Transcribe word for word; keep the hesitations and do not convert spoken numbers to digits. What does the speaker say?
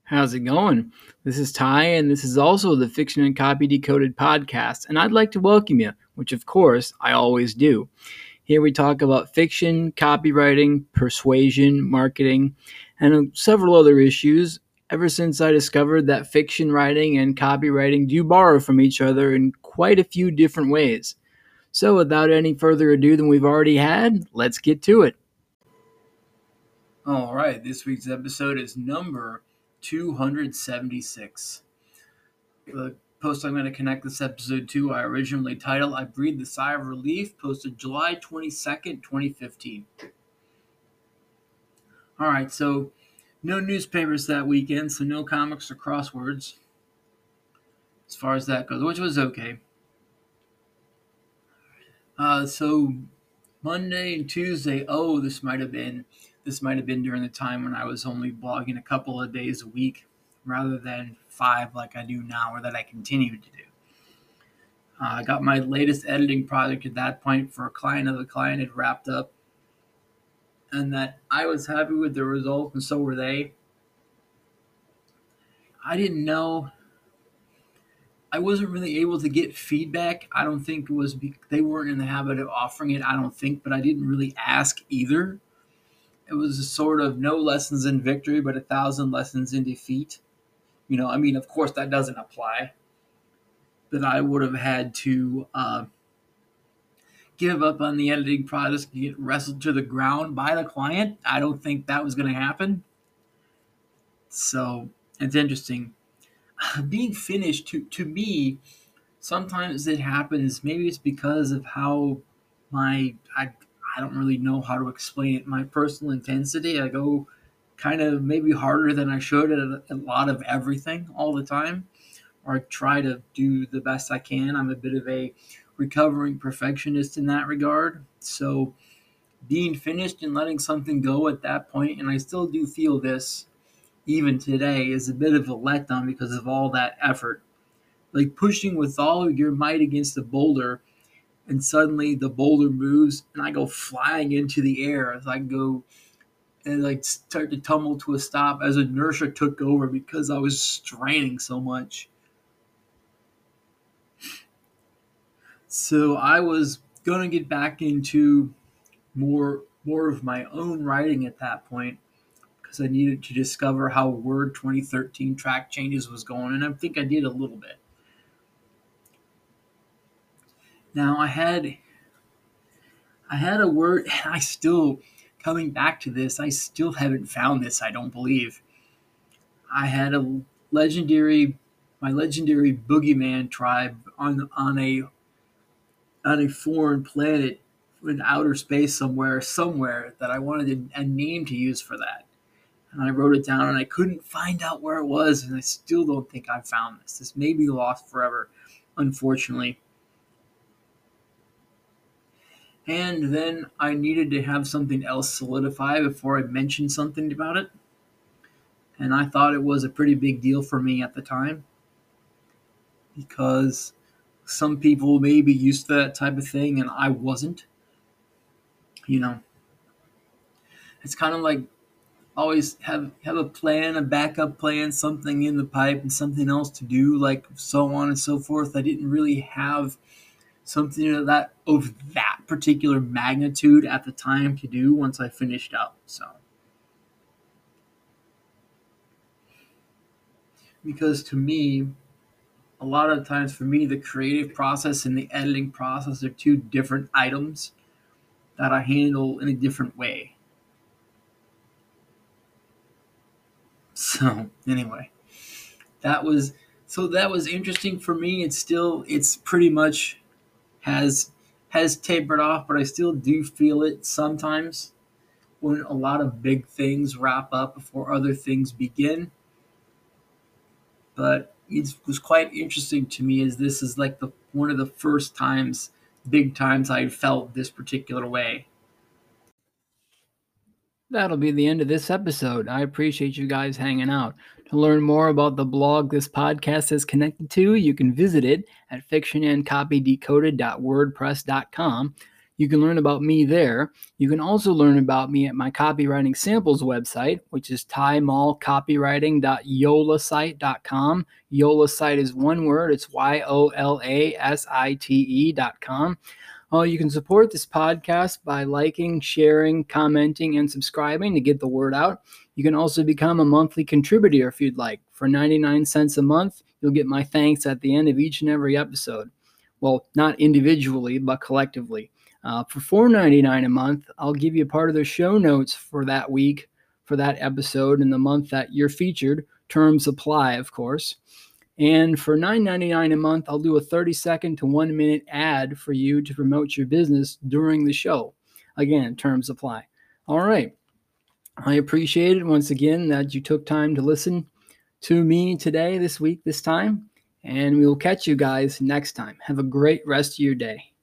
How's it going? This is Ty, and this is also the Fiction and Copy Decoded podcast, and I'd like to welcome you, which of course I always do. Here we talk about fiction, copywriting, persuasion, marketing, and several other issues ever since I discovered that fiction writing and copywriting do borrow from each other in quite a few different ways. So without any further ado than we've already had, let's get to it. All right, this week's episode is number two hundred seventy-six. The post I'm going to connect this episode to, I originally titled I Breathed a Sigh of Relief, posted July twenty-second, twenty fifteen. All right, so no newspapers that weekend, so no comics or crosswords as far as that goes, which was okay. Uh, so Monday and Tuesday, oh, this might have been this might have been during the time when I was only blogging a couple of days a week rather than five like I do now, or that I continue to do. Uh, I got my latest editing project at that point for a client of the client had wrapped up, and that I was happy with the result, and so were they. I didn't know. I wasn't really able to get feedback. I don't think it was be- they weren't in the habit of offering it, I don't think, but I didn't really ask either. It was a sort of no lessons in victory, but a thousand lessons in defeat. You know, I mean, of course, that doesn't apply. That I would have had to uh, give up on the editing process, get wrestled to the ground by the client. I don't think that was going to happen. So it's interesting. Being finished, to, to me, sometimes it happens. Maybe it's because of how my, I, I don't really know how to explain it, my personal intensity. I go kind of maybe harder than I should at a lot of everything all the time, or I try to do the best I can. I'm a bit of a recovering perfectionist in that regard. So being finished and letting something go at that point, and I still do feel this even today, is a bit of a letdown because of all that effort. Like pushing with all your might against the boulder, and suddenly the boulder moves and I go flying into the air as I go and like start to tumble to a stop as inertia took over because I was straining so much. So I was going to get back into more more of my own writing at that point because I needed to discover how Word twenty thirteen track changes was going, and I think I did a little bit. Now I had I had a word, and I still, coming back to this, I still haven't found this, I don't believe. I had a legendary, my legendary boogeyman tribe on on a on a foreign planet in outer space somewhere, somewhere that I wanted a name to use for that. And I wrote it down, and I couldn't find out where it was, and I still don't think I found this. This may be lost forever, unfortunately. And then I needed to have something else solidify before I mentioned something about it. And I thought it was a pretty big deal for me at the time, because some people may be used to that type of thing and I wasn't. You know, it's kind of like always have have a plan, a backup plan, something in the pipe and something else to do, like so on and so forth. I didn't really have something of that of that particular magnitude at the time to do once I finished up. So because to me, a lot of times for me, the creative process and the editing process are two different items that I handle in a different way. So anyway, that was so that was interesting for me. It's still it's pretty much has has tapered off, but I still do feel it sometimes when a lot of big things wrap up before other things begin. But it was quite interesting to me, as this is like the one of the first times, big times, I felt this particular way. That'll be the end of this episode. I appreciate you guys hanging out. To learn more about the blog this podcast is connected to, you can visit it at fiction and copy decoded dot wordpress dot com. You can learn about me there. You can also learn about me at my copywriting samples website, which is ty mall copywriting dot yola site dot com. Yola site is one word. It's Y O L A S I T E dot com. Uh, you can support this podcast by liking, sharing, commenting, and subscribing to get the word out. You can also become a monthly contributor if you'd like. For ninety-nine cents a month, you'll get my thanks at the end of each and every episode. Well, not individually, but collectively. Uh, for four dollars and ninety-nine cents a month, I'll give you a part of the show notes for that week, for that episode, in the month that you're featured. Terms apply, of course. And for nine dollars and ninety-nine cents a month, I'll do a thirty second to one minute ad for you to promote your business during the show. Again, terms apply. All right. I appreciate it once again that you took time to listen to me today, this week, this time. And we will catch you guys next time. Have a great rest of your day.